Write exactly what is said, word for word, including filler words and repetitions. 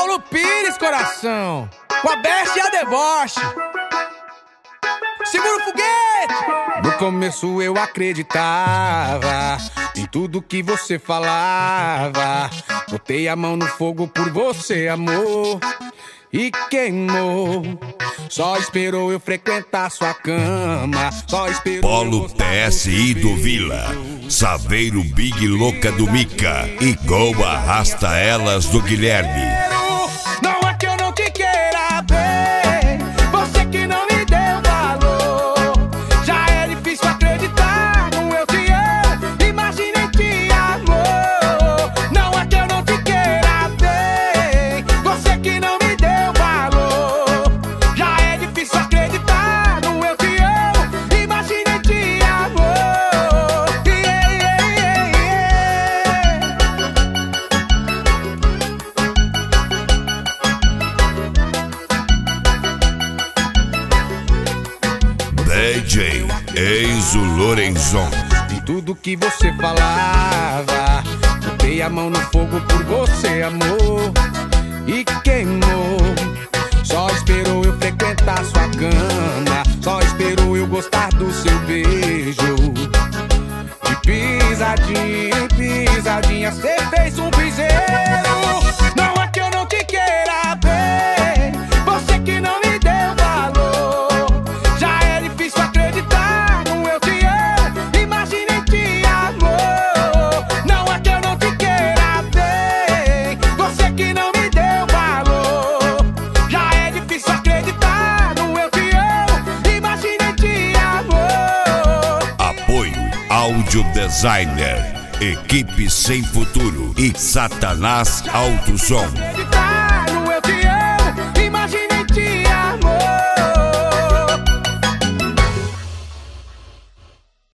Paulo Pires, coração, com a besta e a deboche. Segura o foguete! No começo eu acreditava em tudo que você falava. Botei a mão no fogo por você, amor, e queimou. Só esperou eu frequentar sua cama. Só esperou Polo P S I do Vila, Saveiro Big Louca do Mica e Gol Arrasta Elas do Guilherme. Não é que eu não te queira bem, você que não me deu valor. Já é difícil acreditar no eu te amo, imaginei te amor. Não é que eu não te queira bem, você que não me deu valor. Já é difícil acreditar no eu te amo, imaginei te amor. Yeah, yeah, D J Enzo Lorenzon. De tudo que você falava, botei a mão no fogo por você, amor, e queimou. Só esperou eu frequentar sua cama, só esperou eu gostar do seu beijo. De pisadinha em pisadinha, cê fez um piseiro. Não é que eu não te queira bem, você que não me deu valor. Já é difícil acreditar no eu te amo, imaginei te amor. Não é que eu não te queira bem, você que não me deu valor. Já é difícil acreditar no eu te amo, imaginei te amor. Apoio Áudio Designer, Equipe Sem Futuro e Satanás Alto Som.